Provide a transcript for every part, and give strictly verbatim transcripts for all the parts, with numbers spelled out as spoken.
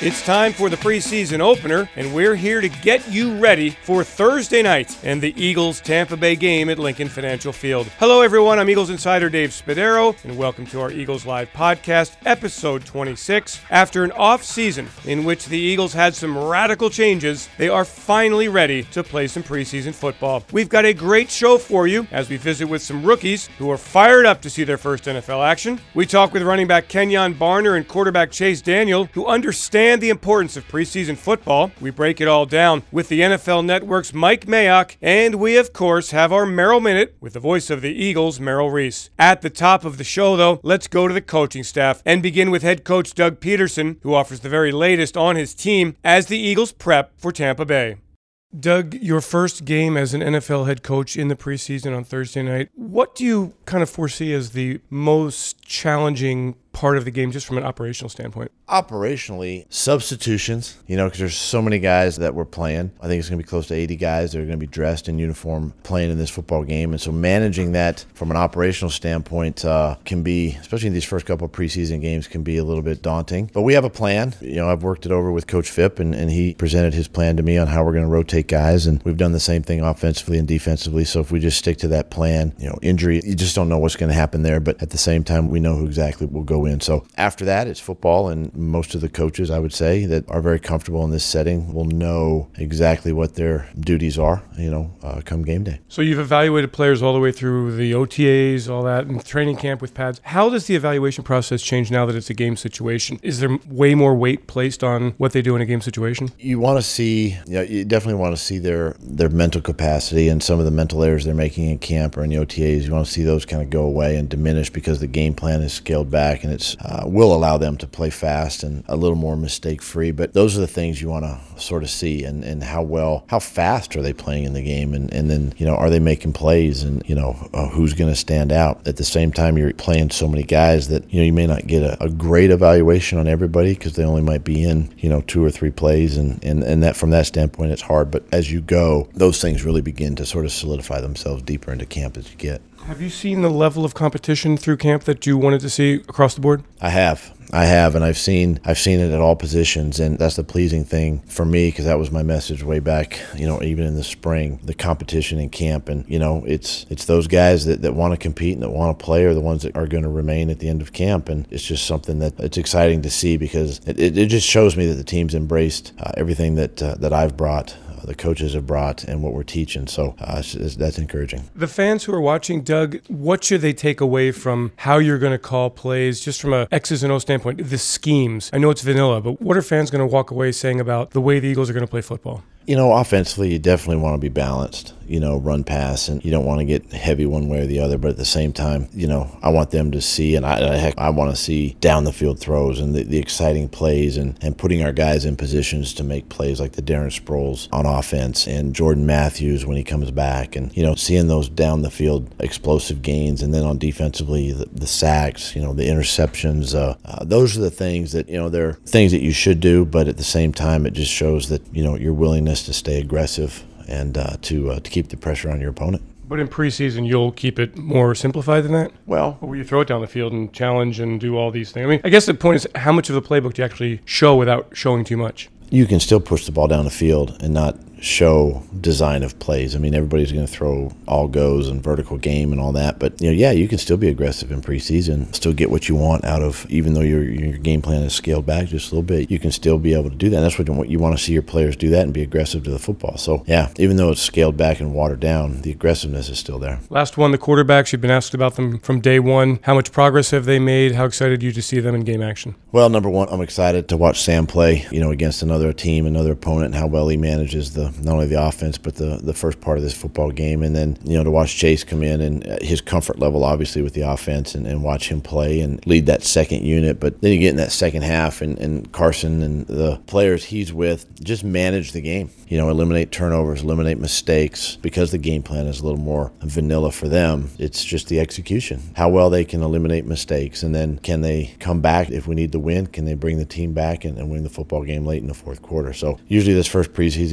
It's time for the preseason opener, and we're here to get you ready for Thursday night and the Eagles-Tampa Bay game at Lincoln Financial Field. Hello, everyone. I'm Eagles insider Dave Spadaro, and welcome to our Eagles Live podcast, episode twenty-six. After an off-season in which the Eagles had some radical changes, they are finally ready to play some preseason football. We've got a great show for you as we visit with some rookies who are fired up to see their first N F L action. We talk with running back Kenjon Barner and quarterback Chase Daniel, who understand the importance of preseason football. We break it all down with the N F L Network's Mike Mayock, and we, of course, have our Merrill Minute with the voice of the Eagles, Merrill Reese. At the top of the show, though, let's go to the coaching staff and begin with head coach Doug Peterson, who offers the very latest on his team as the Eagles prep for Tampa Bay. Doug, your first game as an N F L head coach in the preseason on Thursday night, what do you kind of foresee as the most challenging part of the game just from an operational standpoint? Operationally, substitutions, you know, because there's so many guys that we're playing. I think it's going to be close to eighty guys that are going to be dressed in uniform playing in this football game. And so managing that from an operational standpoint uh, can be, especially in these first couple of preseason games, can be a little bit daunting. But we have a plan. You know, I've worked it over with Coach Phipp, and, and he presented his plan to me on how we're going to rotate guys. And we've done the same thing offensively and defensively. So if we just stick to that plan, you know, injury, you just don't know what's going to happen there. But at the same time, we know who exactly will go in. So after that, it's football, and most of the coaches, I would say, that are very comfortable in this setting will know exactly what their duties are, you know, uh, come game day. So you've evaluated players all the way through the O T As, all that, and training camp with pads. How does the evaluation process change now that it's a game situation? Is there way more weight placed on what they do in a game situation? You want to see, you know, you definitely want to see their, their mental capacity and some of the mental errors they're making in camp or in the O T As. You want to see those kind of go away and diminish because the game plan is scaled back, and it's uh, will allow them to play fast and a little more mistake-free. But those are the things you want to sort of see, and, and how well, how fast are they playing in the game, and, and then, you know, are they making plays, and, you know, uh, who's going to stand out. At the same time, you're playing so many guys that, you know, you may not get a, a great evaluation on everybody because they only might be in, you know, two or three plays, and, and, and that from that standpoint, it's hard. But as you go, those things really begin to sort of solidify themselves deeper into camp as you get. Have you seen the level of competition through camp that you wanted to see across the board? I have. I have, and I've seen I've seen it at all positions, and that's the pleasing thing for me, because that was my message way back, you know, even in the spring, the competition in camp. And, you know, it's it's those guys that, that want to compete and that want to play are the ones that are going to remain at the end of camp. And it's just something that it's exciting to see, because it, it, it just shows me that the team's embraced uh, everything that uh, that I've brought, the coaches have brought, and what we're teaching. So uh, it's, it's, that's encouraging. The fans who are watching, Doug, what should they take away from how you're going to call plays, just from a X's and O's standpoint, the schemes? I know it's vanilla, but what are fans going to walk away saying about the way the Eagles are going to play football? You know, offensively, you definitely want to be balanced, you know, run pass, and you don't want to get heavy one way or the other. But at the same time, you know, I want them to see, and I, I heck, I want to see down the field throws and the, the exciting plays, and, and putting our guys in positions to make plays like the Darren Sproles on offense and Jordan Matthews when he comes back, and, you know, seeing those down the field explosive gains. And then on defensively, the, the sacks, you know, the interceptions, uh, uh, those are the things that, you know, they're things that you should do. But at the same time, it just shows that, you know, your willingness to stay aggressive and uh, to uh, to keep the pressure on your opponent. But in preseason, you'll keep it more simplified than that? Well, or will you throw it down the field and challenge and do all these things? I mean, I guess the point is, how much of the playbook do you actually show without showing too much? You can still push the ball down the field and not show design of plays. I mean, everybody's going to throw all goes and vertical game and all that, but, you know, yeah, you can still be aggressive in preseason, still get what you want out of, even though your your game plan is scaled back just a little bit, you can still be able to do that. And that's what you want to see your players do, that and be aggressive to the football. So, yeah, even though it's scaled back and watered down, the aggressiveness is still there. Last one, the quarterbacks. You've been asked about them from day one. How much progress have they made? How excited are you to see them in game action? Well, number one, I'm excited to watch Sam play, you know, against another team, another opponent, and how well he manages the not only the offense, but the, the first part of this football game. And then, you know, to watch Chase come in and his comfort level, obviously, with the offense, and, and watch him play and lead that second unit. But then you get in that second half, and, and Carson and the players he's with just manage the game. You know, eliminate turnovers, eliminate mistakes, because the game plan is a little more vanilla for them. It's just the execution, how well they can eliminate mistakes, and then can they come back if we need to win? Can they bring the team back and, and win the football game late in the fourth quarter? So usually this first preseason game can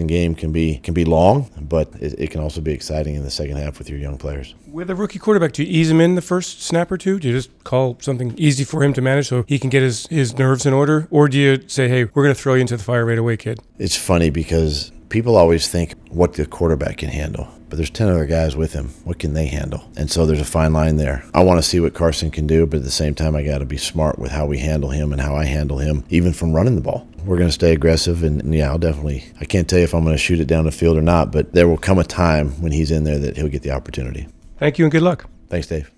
can be can be long, but it, it can also be exciting in the second half with your young players. With a rookie quarterback, do you ease him in the first snap or two? Do you just call something easy for him to manage so he can get his, his nerves in order? Or do you say, hey, we're going to throw you into the fire right away, kid? It's funny because people always think what the quarterback can handle, but there's ten other guys with him. What can they handle? And so there's a fine line there. I want to see what Carson can do, but at the same time, I got to be smart with how we handle him and how I handle him, even from running the ball. We're going to stay aggressive, and, and yeah, I'll definitely, I can't tell you if I'm going to shoot it down the field or not, but there will come a time when he's in there that he'll get the opportunity. Thank you and good luck. Thanks, Dave.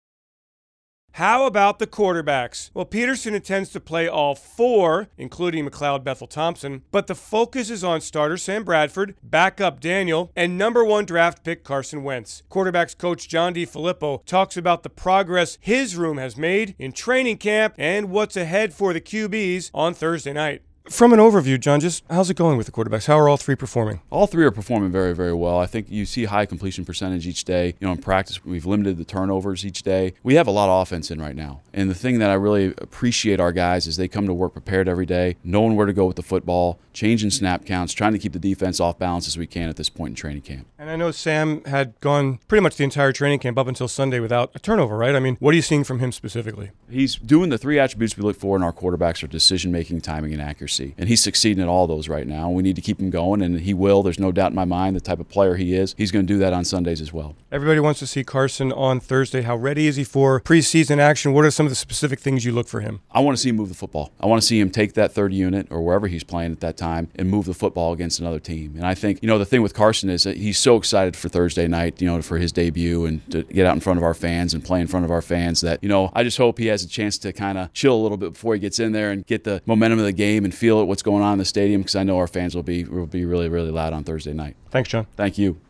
How about the quarterbacks? Well, Peterson intends to play all four, including McLeod Bethel-Thompson, but the focus is on starter Sam Bradford, backup Daniel, and number one draft pick Carson Wentz. Quarterbacks coach John DeFilippo talks about the progress his room has made in training camp and what's ahead for the Q Bs on Thursday night. From an overview, John, just how's it going with the quarterbacks? How are all three performing? All three are performing very, very well. I think you see high completion percentage each day. You know, in practice, we've limited the turnovers each day. We have a lot of offense in right now. And the thing that I really appreciate our guys is they come to work prepared every day, knowing where to go with the football, changing snap counts, trying to keep the defense off balance as we can at this point in training camp. And I know Sam had gone pretty much the entire training camp up until Sunday without a turnover, right? I mean, what are you seeing from him specifically? He's doing the three attributes we look for in our quarterbacks are decision-making, timing, and accuracy. And he's succeeding at all those right now. We need to keep him going, and he will. There's no doubt in my mind the type of player he is. He's going to do that on Sundays as well. Everybody wants to see Carson on Thursday. How ready is he for preseason action? What are some of the specific things you look for him? I want to see him move the football. I want to see him take that third unit or wherever he's playing at that time and move the football against another team. And I think, you know, the thing with Carson is that he's so excited for Thursday night, you know, for his debut and to get out in front of our fans and play in front of our fans that, you know, I just hope he has a chance to kind of chill a little bit before he gets in there and get the momentum of the game and feel it, what's going on in the stadium, because I know our fans will be will be really, really loud on Thursday night. Thanks, John. Thank you.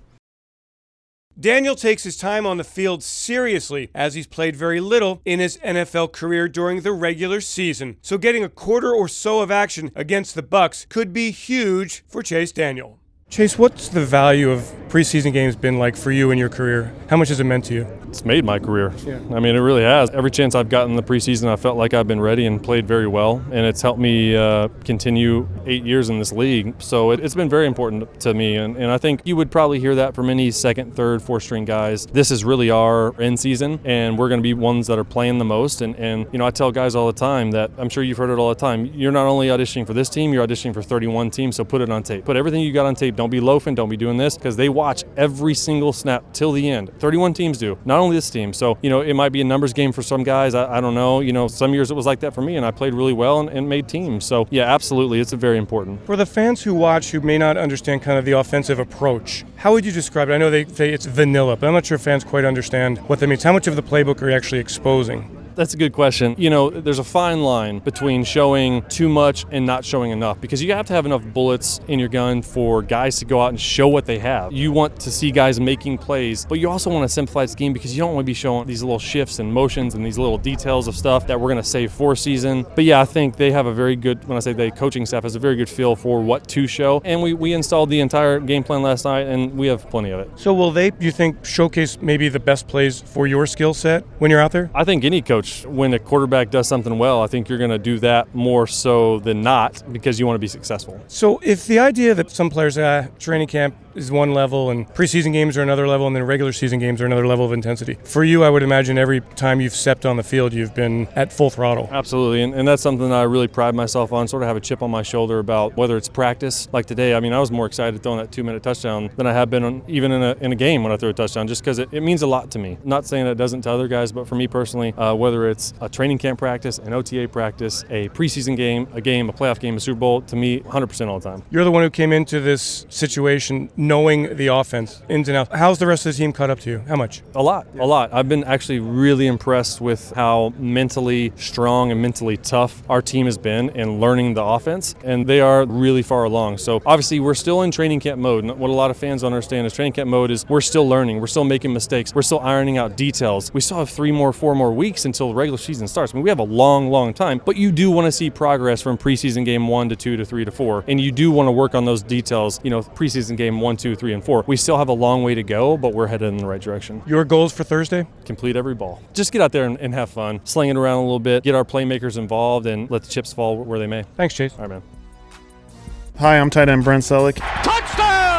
Daniel takes his time on the field seriously, as he's played very little in his N F L career during the regular season. So getting a quarter or so of action against the Bucs could be huge for Chase Daniel. Chase, what's the value of preseason games been like for you in your career? How much has it meant to you? It's made my career. Yeah. I mean, it really has. Every chance I've gotten in the preseason, I felt like I've been ready and played very well, and it's helped me uh, continue eight years in this league. So it, it's been very important to me, and, and I think you would probably hear that from any second, third, fourth string guys. This is really our end season, and we're going to be ones that are playing the most. And, and you know, I tell guys all the time that, I'm sure you've heard it all the time, you're not only auditioning for this team, you're auditioning for thirty-one teams, so put it on tape. Put everything you got on tape. Don't be loafing, don't be doing this, because they watch every single snap till the end. thirty-one teams do, not only this team. So, you know, it might be a numbers game for some guys. I, I don't know. You know, some years it was like that for me, and I played really well and, and made teams. So, yeah, absolutely, it's very important. For the fans who watch who may not understand kind of the offensive approach, how would you describe it? I know they say it's vanilla, but I'm not sure fans quite understand what that means. How much of the playbook are you actually exposing? That's a good question. You know, there's a fine line between showing too much and not showing enough, because you have to have enough bullets in your gun for guys to go out and show what they have. You want to see guys making plays, but you also want a simplified scheme, because you don't want to be showing these little shifts and motions and these little details of stuff that we're going to save for season. But yeah, I think they have a very good, when I say the coaching staff has a very good feel for what to show. And we, we installed the entire game plan last night, and we have plenty of it. So will they, you think, showcase maybe the best plays for your skill set when you're out there? I think any coach, when a quarterback does something well, I think you're going to do that more so than not, because you want to be successful. So if the idea that some players, uh, training camp is one level and preseason games are another level and then regular season games are another level of intensity, for you, I would imagine every time you've stepped on the field, you've been at full throttle. Absolutely, and, and that's something that I really pride myself on, sort of have a chip on my shoulder about whether it's practice. Like today, I mean, I was more excited throwing that two-minute touchdown than I have been on, even in a, in a game when I throw a touchdown, just because it, it means a lot to me. Not saying that it doesn't to other guys, but for me personally, uh, whether it's a training camp practice, an O T A practice, a preseason game, a game, a playoff game, a Super Bowl, to me, one hundred percent all the time. You're the one who came into this situation knowing the offense, ins and outs. How's the rest of the team caught up to you? How much? A lot, a lot. I've been actually really impressed with how mentally strong and mentally tough our team has been in learning the offense, and they are really far along. So obviously we're still in training camp mode. What a lot of fans don't understand is training camp mode is we're still learning, we're still making mistakes, we're still ironing out details. We still have three more, four more weeks until the regular season starts. I mean, we have a long, long time, but you do want to see progress from preseason game one to two to three to four, and you do want to work on those details, you know, preseason game one, two, three, and four. We still have a long way to go, but we're headed in the right direction. Your goals for Thursday? Complete every ball. Just get out there and, and have fun, sling it around a little bit, get our playmakers involved, and let the chips fall where they may. Thanks, Chase. All right, man. Hi, I'm tight end Brent Selleck. Touchdown!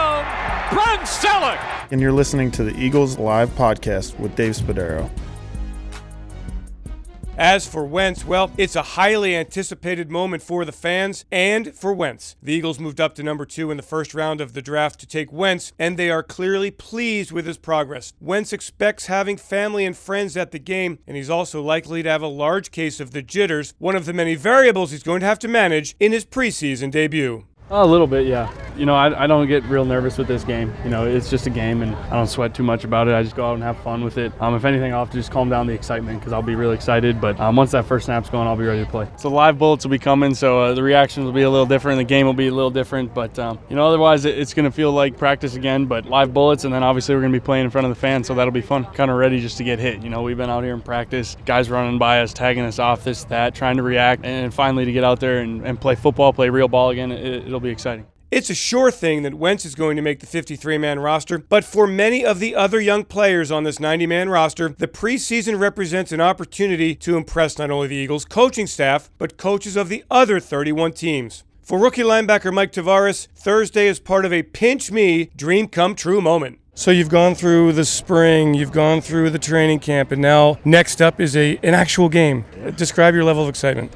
Ben Selleck. And you're listening to the Eagles Live Podcast with Dave Spadaro. As for Wentz, well, it's a highly anticipated moment for the fans and for Wentz. The Eagles moved up to number two in the first round of the draft to take Wentz, and they are clearly pleased with his progress. Wentz expects having family and friends at the game, and he's also likely to have a large case of the jitters, one of the many variables he's going to have to manage in his preseason debut. A little bit, yeah. You know, I, I don't get real nervous with this game. You know, it's just a game, and I don't sweat too much about it. I just go out and have fun with it. Um, if anything, I'll have to just calm down the excitement because I'll be really excited. But um, once that first snap's going, I'll be ready to play. So live bullets will be coming, so uh, the reactions will be a little different. The game will be a little different. But, um, you know, otherwise it, it's going to feel like practice again, but live bullets, and then obviously we're going to be playing in front of the fans, so that'll be fun. Kind of ready just to get hit. You know, we've been out here in practice, guys running by us, tagging us off, this, that, trying to react, and finally to get out there and, and play football, play real ball again, it, it'll be exciting. It's a sure thing that Wentz is going to make the fifty-three man roster, but for many of the other young players on this ninety man roster, the preseason represents an opportunity to impress not only the Eagles coaching staff, but coaches of the other thirty-one teams. For rookie linebacker Mike Tavares, Thursday is part of a pinch me, dream come true moment. So you've gone through the spring, you've gone through the training camp, and now next up is a an actual game. Describe your level of excitement.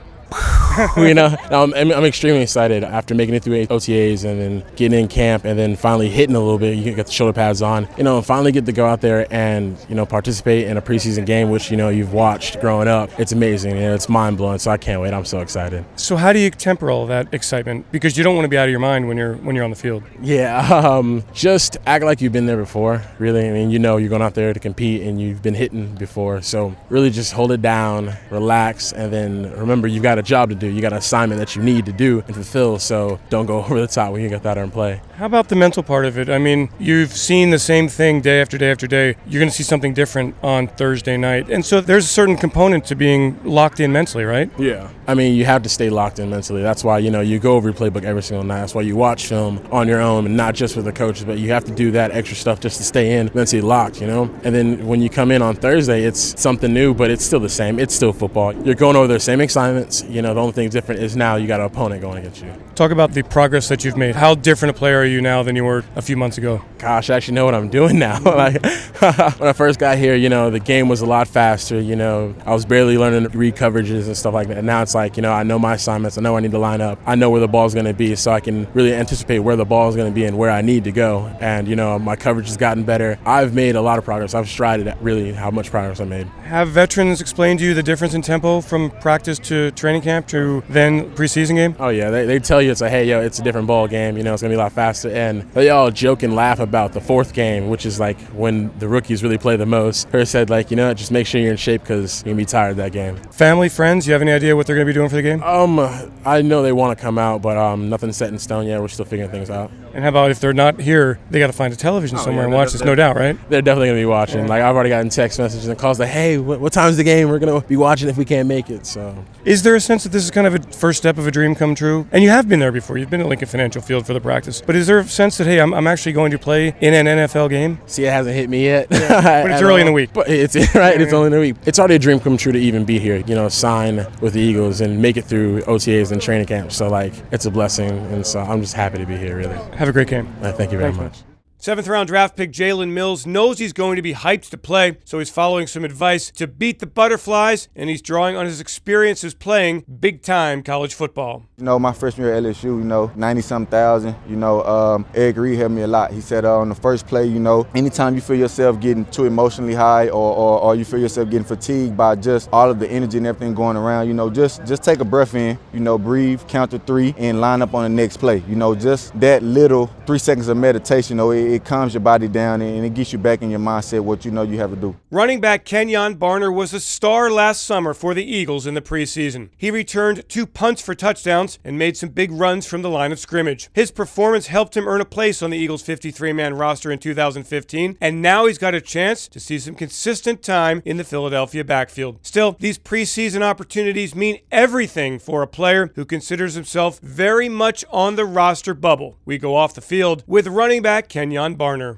you know, I'm, I'm extremely excited after making it through O T As and then getting in camp and then finally hitting a little bit. You get the shoulder pads on, you know, and finally get to go out there and, you know, participate in a preseason game, which, you know, you've watched growing up. It's amazing and it's mind blowing. So I can't wait. I'm so excited. So how do you temper all that excitement? Because you don't want to be out of your mind when you're when you're on the field. Yeah, um, just act like you've been there before. Really, I mean, you know, you're going out there to compete and you've been hitting before. So really, just hold it down, relax, and then remember you've got a job to do. You got an assignment that you need to do and fulfill, so don't go over the top when you get out there and play. How about the mental part of it? I mean, you've seen the same thing day after day after day. You're going to see something different on Thursday night. And so there's a certain component to being locked in mentally, right? Yeah. I mean, you have to stay locked in mentally. That's why, you know, you go over your playbook every single night. That's why you watch film on your own and not just with the coaches, but you have to do that extra stuff just to stay in mentally locked, you know? And then when you come in on Thursday, it's something new, but it's still the same. It's still football. You're going over the same assignments. You know, the only thing different is now you got an opponent going against you. Talk about the progress that you've made. How different a player are you now than you were a few months ago? Gosh, I actually know what I'm doing now. Like, when I first got here, you know, the game was a lot faster. You know, I was barely learning to read coverages and stuff like that. And now it's like, you know, I know my assignments. I know I need to line up. I know where the ball's going to be, so I can really anticipate where the ball is going to be and where I need to go. And, you know, my coverage has gotten better. I've made a lot of progress. I've strided at really how much progress I made. Have veterans explained to you the difference in tempo from practice to training camp to then preseason game? Oh, yeah. They, they tell you it's like, hey, yo, it's a different ball game. You know, it's going to be a lot faster. And they all joke and laugh about the fourth game, which is like when the rookies really play the most. Her said, like, you know, just make sure you're in shape because you're going to be tired of that game. Family, friends, you have any idea what they're going to be doing for the game? Um, I know they want to come out, but um, nothing's set in stone yet. We're still figuring things out. And how about if they're not here, they got to find a television oh, somewhere yeah, and watch this, no doubt, right? They're definitely going to be watching. Yeah. Like, I've already gotten text messages and calls like, hey, what, what time's the game? We're going to be watching if we can't make it. So, is there a sense that this is kind of a first step of a dream come true? And you have been there before. You've been at Lincoln Financial Field for the practice. But is there a sense that, hey, I'm, I'm actually going to play in an N F L game? See, it hasn't hit me yet. Yeah. But it's early all. in the week. But it's right. It's only in the week. It's already a dream come true to even be here. You know, sign with the Eagles and make it through O T As and training camps. So, like, it's a blessing. And so I'm just happy to be here, really. Have a great game. Uh, thank you very Thanks, much. Seventh round draft pick Jalen Mills knows he's going to be hyped to play, so he's following some advice to beat the Butterflies, and he's drawing on his experiences playing big-time college football. You know, my freshman year at L S U, you know, ninety-something thousand, you know, um, Eric Reed helped me a lot. He said uh, on the first play, you know, anytime you feel yourself getting too emotionally high or, or, or you feel yourself getting fatigued by just all of the energy and everything going around, you know, just, just take a breath in, you know, breathe, count to three, and line up on the next play. You know, just that little three seconds of meditation, you know, it, it calms your body down and it gets you back in your mindset what you know you have to do. Running back Kenyon Barner was a star last summer for the Eagles in the preseason. He returned two punts for touchdowns and made some big runs from the line of scrimmage. His performance helped him earn a place on the Eagles' fifty-three man roster in two thousand fifteen, and now he's got a chance to see some consistent time in the Philadelphia backfield. Still, these preseason opportunities mean everything for a player who considers himself very much on the roster bubble. We go off the field with running back Kenyon Barner.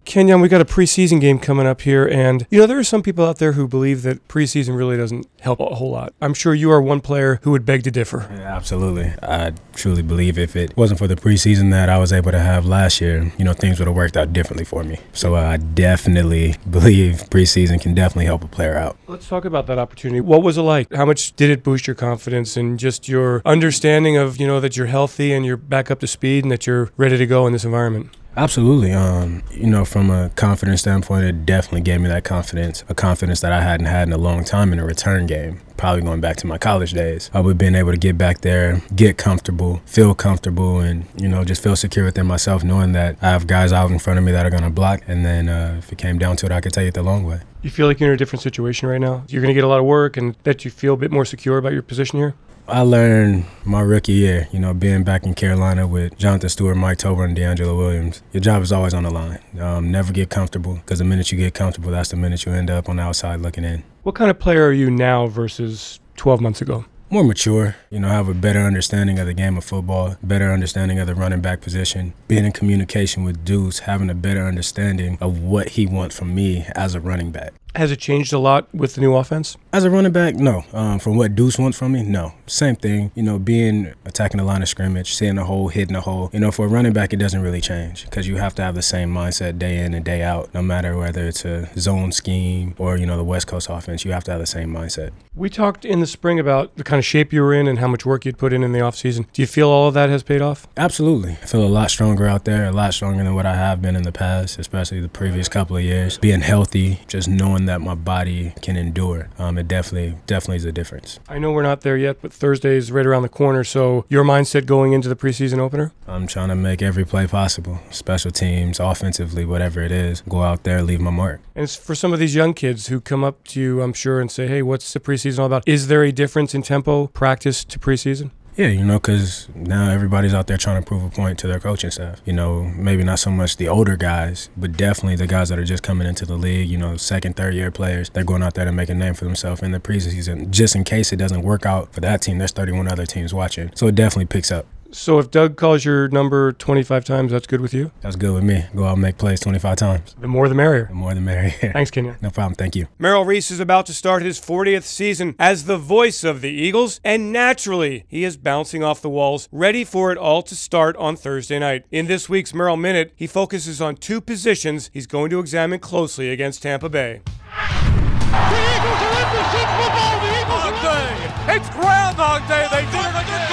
Kenyon, we got a preseason game coming up here, and you know there are some people out there who believe that preseason really doesn't help a whole lot. I'm sure you are one player who would beg to differ. Yeah, absolutely. I truly believe if it wasn't for the preseason that I was able to have last year, you know, things would have worked out differently for me. So uh, I definitely believe preseason can definitely help a player out. Let's talk about that opportunity. What was it like? How much did it boost your confidence and just your understanding of, you know, that you're healthy and you're back up to speed and that you're ready to go in this environment? Absolutely. Um, you know, from a confidence standpoint, it definitely gave me that confidence, a confidence that I hadn't had in a long time in a return game, probably going back to my college days. I would being able to get back there, get comfortable, feel comfortable, and, you know, just feel secure within myself, knowing that I have guys out in front of me that are going to block. And then uh, if it came down to it, I could take it the long way. You feel like you're in a different situation right now? You're going to get a lot of work and that you feel a bit more secure about your position here? I learned my rookie year, you know, being back in Carolina with Jonathan Stewart, Mike Tober, and D'Angelo Williams. Your job is always on the line. Um, never get comfortable, because the minute you get comfortable, that's the minute you end up on the outside looking in. What kind of player are you now versus twelve months ago? More mature, you know, have a better understanding of the game of football, better understanding of the running back position, being in communication with Deuce, having a better understanding of what he wants from me as a running back. Has it changed a lot with the new offense? As a running back, no. Um, from what Deuce wants from me, no. Same thing, you know, being attacking the line of scrimmage, seeing the hole, hitting the hole. You know, for a running back, it doesn't really change because you have to have the same mindset day in and day out, no matter whether it's a zone scheme or, you know, the West Coast offense. You have to have the same mindset. We talked in the spring about the kind of shape you were in and how much work you'd put in in the offseason. Do you feel all of that has paid off? Absolutely. I feel a lot stronger out there, a lot stronger than what I have been in the past, especially the previous couple of years. Being healthy, just knowing that my body can endure. Um, it definitely, definitely is a difference. I know we're not there yet, but Thursday is right around the corner. So your mindset going into the preseason opener? I'm trying to make every play possible. Special teams, offensively, whatever it is. Go out there, leave my mark. And it's for some of these young kids who come up to you, I'm sure, and say, hey, what's the preseason all about? Is there a difference in tempo, practice to preseason? Yeah, you know, because now everybody's out there trying to prove a point to their coaching staff. You know, maybe not so much the older guys, but definitely the guys that are just coming into the league, you know, second, third year players. They're going out there to make a name for themselves in the preseason. Just in case it doesn't work out for that team, there's thirty-one other teams watching. So it definitely picks up. So if Doug calls your number twenty-five times, that's good with you? That's good with me. Go out and make plays twenty-five times. The more the merrier. The more the merrier. Thanks, Kenyon. No problem. Thank you. Merrill Reese is about to start his fortieth season as the voice of the Eagles, and naturally, he is bouncing off the walls, ready for it all to start on Thursday night. In this week's Merrill Minute, he focuses on two positions he's going to examine closely against Tampa Bay. The Eagles are in the Super Bowl! The Eagles are Day. It's Groundhog Day! They did it again!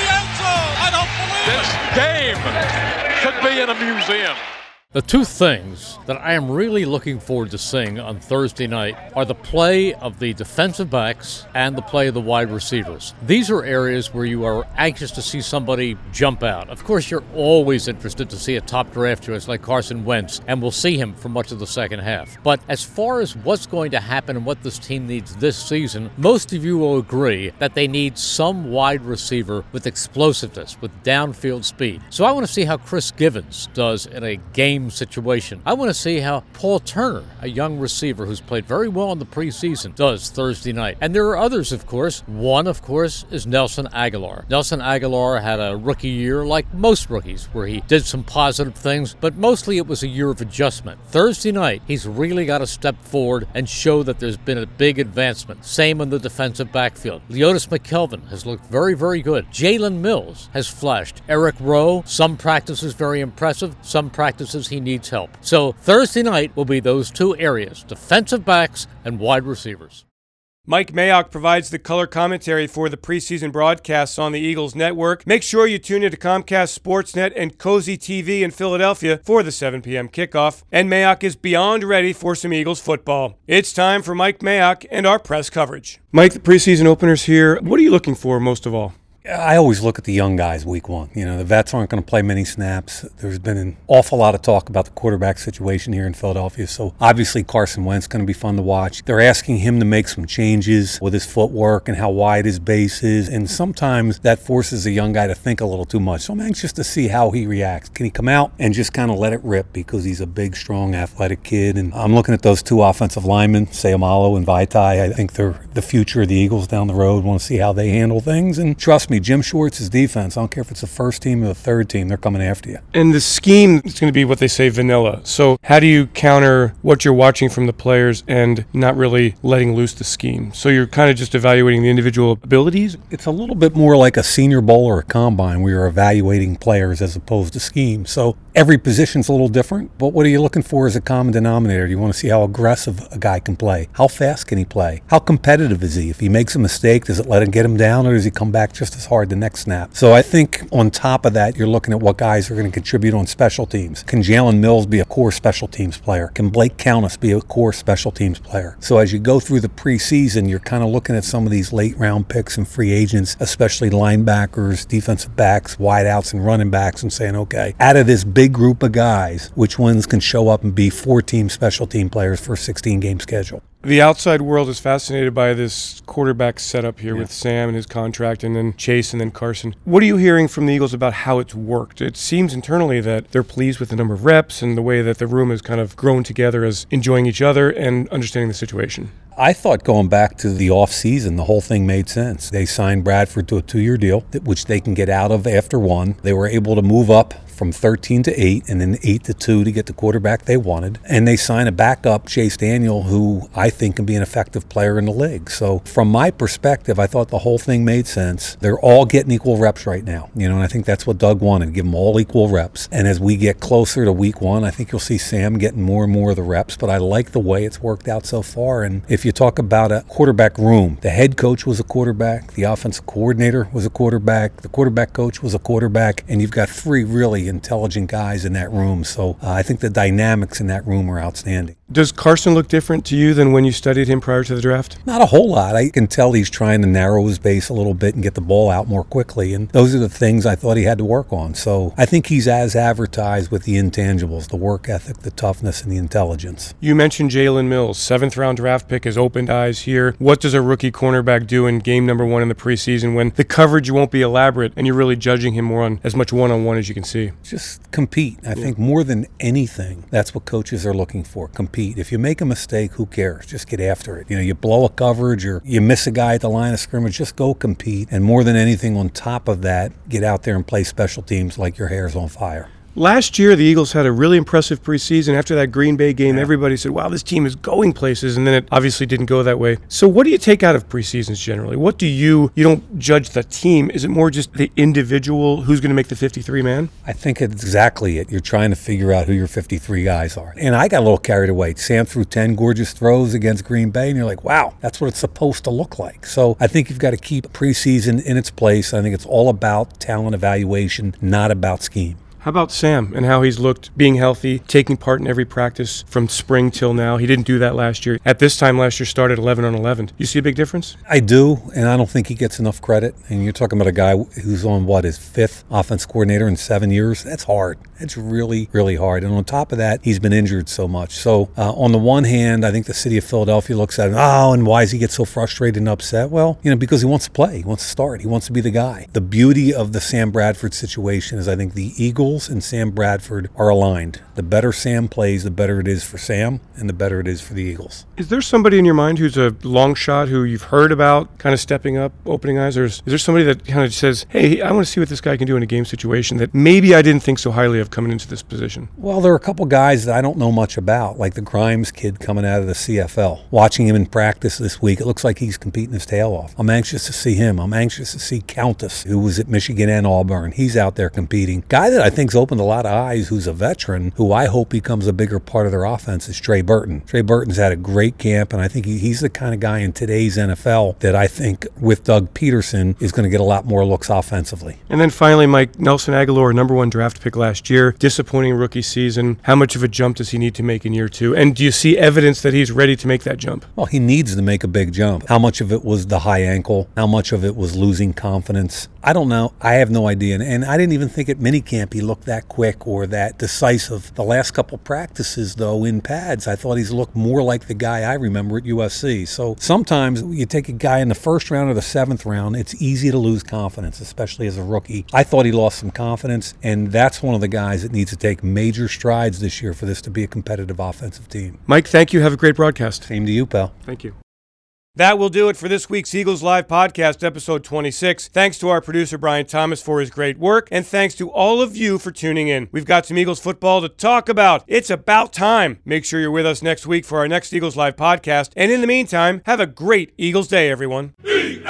This game could be in a museum. The two things that I am really looking forward to seeing on Thursday night are the play of the defensive backs and the play of the wide receivers. These are areas where you are anxious to see somebody jump out. Of course, you're always interested to see a top draft choice like Carson Wentz, and we'll see him for much of the second half. But as far as what's going to happen and what this team needs this season, most of you will agree that they need some wide receiver with explosiveness, with downfield speed. So I want to see how Chris Givens does in a game situation. I want to see how Paul Turner, a young receiver who's played very well in the preseason, does Thursday night. And there are others, of course. One, of course, is Nelson Agholor. Nelson Agholor had a rookie year like most rookies, where he did some positive things, but mostly it was a year of adjustment. Thursday night, he's really got to step forward and show that there's been a big advancement. Same in the defensive backfield. Leotis McKelvin has looked very, very good. Jalen Mills has flashed. Eric Rowe, some practices very impressive, some practices he needs help. So Thursday night will be those two areas, defensive backs and wide receivers. Mike Mayock provides the color commentary for the preseason broadcasts on the Eagles Network. Make sure you tune into Comcast Sportsnet and Cozy T V in Philadelphia for the seven p.m. kickoff. And Mayock is beyond ready for some Eagles football. It's time for Mike Mayock and our press coverage. Mike, the preseason opener's here. What are you looking for most of all? I always look at the young guys week one. You know, the vets aren't going to play many snaps. There's been an awful lot of talk about the quarterback situation here in Philadelphia. So obviously Carson Wentz is going to be fun to watch. They're asking him to make some changes with his footwork and how wide his base is. And sometimes that forces a young guy to think a little too much. So I'm anxious to see how he reacts. Can he come out and just kind of let it rip because he's a big, strong, athletic kid? And I'm looking at those two offensive linemen, Seumalo and Vaitai. I think they're the future of the Eagles down the road. Want to see how they handle things. And trust me, trust me, Jim Schwartz's defense, I don't care if it's the first team or the third team, they're coming after you. And the scheme is going to be what they say vanilla. So how do you counter what you're watching from the players and not really letting loose the scheme? So you're kind of just evaluating the individual abilities? It's a little bit more like a Senior Bowl or a combine where you're evaluating players as opposed to scheme. So every position's a little different, but what are you looking for as a common denominator? You want to see how aggressive a guy can play. How fast can he play? How competitive is he? If he makes a mistake, does it let him get him down, or does he come back just as hard the next snap? So I think on top of that, you're looking at what guys are going to contribute on special teams. Can Jalen Mills be a core special teams player? Can Blake Countess be a core special teams player? So as you go through the preseason, you're kind of looking at some of these late round picks and free agents, especially linebackers, defensive backs, wideouts, and running backs, and saying, okay, out of this big group of guys, which ones can show up and be four-team special team players for a sixteen-game schedule? The outside world is fascinated by this quarterback setup here Yeah. with Sam and his contract, and then Chase and then Carson. What are you hearing from the Eagles about how it's worked? It seems internally that they're pleased with the number of reps and the way that the room has kind of grown together as enjoying each other and understanding the situation. I thought going back to the offseason, the whole thing made sense. They signed Bradford to a two-year deal, which they can get out of after one. They were able to move up from thirteen to eight and then eight to two to get the quarterback they wanted. And they signed a backup, Chase Daniel, who I think can be an effective player in the league. So from my perspective, I thought the whole thing made sense. They're all getting equal reps right now, you know, and I think that's what Doug wanted, give them all equal reps. And as we get closer to week one, I think you'll see Sam getting more and more of the reps, but I like the way it's worked out so far. And if you talk about a quarterback room, the head coach was a quarterback, the offensive coordinator was a quarterback, the quarterback coach was a quarterback, and you've got three really intelligent guys in that room. So uh, I think the dynamics in that room are outstanding. Does Carson look different to you than when you studied him prior to the draft? Not a whole lot. I can tell he's trying to narrow his base a little bit and get the ball out more quickly, and those are the things I thought he had to work on. So I think he's as advertised with the intangibles, the work ethic, the toughness, and the intelligence. You mentioned Jalen Mills, seventh round draft pick, has opened eyes here. What does a rookie cornerback do in game number one in the preseason when the coverage won't be elaborate and you're really judging him more on as much one-on-one as you can see? Just compete. I think more than anything, that's what coaches are looking for, compete. If you make a mistake, who cares? Just get after it. You know, you blow a coverage or you miss a guy at the line of scrimmage, just go compete. And more than anything, on top of that, get out there and play special teams like your hair's on fire. Last year, the Eagles had a really impressive preseason. After that Green Bay game, yeah. everybody said, wow, this team is going places, and then it obviously didn't go that way. So what do you take out of preseasons generally? What do you, you don't judge the team. Is it more just the individual who's going to make the fifty-three man? I think it's exactly it. You're trying to figure out who your fifty-three guys are. And I got a little carried away. Sam threw ten gorgeous throws against Green Bay, and you're like, wow, that's what it's supposed to look like. So I think you've got to keep preseason in its place. I think it's all about talent evaluation, not about scheme. How about Sam and how he's looked being healthy, taking part in every practice from spring till now? He didn't do that last year. At this time last year, started eleven on eleven. You see a big difference? I do, and I don't think he gets enough credit. And you're talking about a guy who's on, what, his fifth offense coordinator in seven years? That's hard. It's really, really hard. And on top of that, he's been injured so much. So uh, on the one hand, I think the city of Philadelphia looks at him, oh, and why does he get so frustrated and upset? Well, you know, because he wants to play. He wants to start. He wants to be the guy. The beauty of the Sam Bradford situation is I think the Eagles and Sam Bradford are aligned. The better Sam plays, the better it is for Sam, and the better it is for the Eagles. Is there somebody in your mind who's a long shot who you've heard about kind of stepping up, opening eyes? Or is, is there somebody that kind of says, hey, I want to see what this guy can do in a game situation that maybe I didn't think so highly of coming into this position? Well, there are a couple guys that I don't know much about, like the Grimes kid coming out of the C F L. Watching him in practice this week, it looks like he's competing his tail off. I'm anxious to see him. I'm anxious to see Countess, who was at Michigan and Auburn. He's out there competing. Guy that I think's opened a lot of eyes, who's a veteran, who I hope becomes a bigger part of their offense, is Trey Burton. Trey Burton's had a great camp, and I think he, he's the kind of guy in today's N F L that I think with Doug Peterson is going to get a lot more looks offensively. And then finally, Mike, Nelson Aguilar, number one draft pick last year, disappointing rookie season. How much of a jump does he need to make in year two? And do you see evidence that he's ready to make that jump? Well, he needs to make a big jump. How much of it was the high ankle? How much of it was losing confidence? I don't know. I have no idea. And I didn't even think at minicamp he looked that quick or that decisive. The last couple practices, though, in pads, I thought he's looked more like the guy I remember at U S C. So sometimes you take a guy in the first round or the seventh round, it's easy to lose confidence, especially as a rookie. I thought he lost some confidence, and that's one of the guys that needs to take major strides this year for this to be a competitive offensive team. Mike, thank you. Have a great broadcast. Same to you, pal. Thank you. That will do it for this week's Eagles Live Podcast, episode twenty-six. Thanks to our producer, Brian Thomas, for his great work, and thanks to all of you for tuning in. We've got some Eagles football to talk about. It's about time. Make sure you're with us next week for our next Eagles Live Podcast, and in the meantime, have a great Eagles Day, everyone. E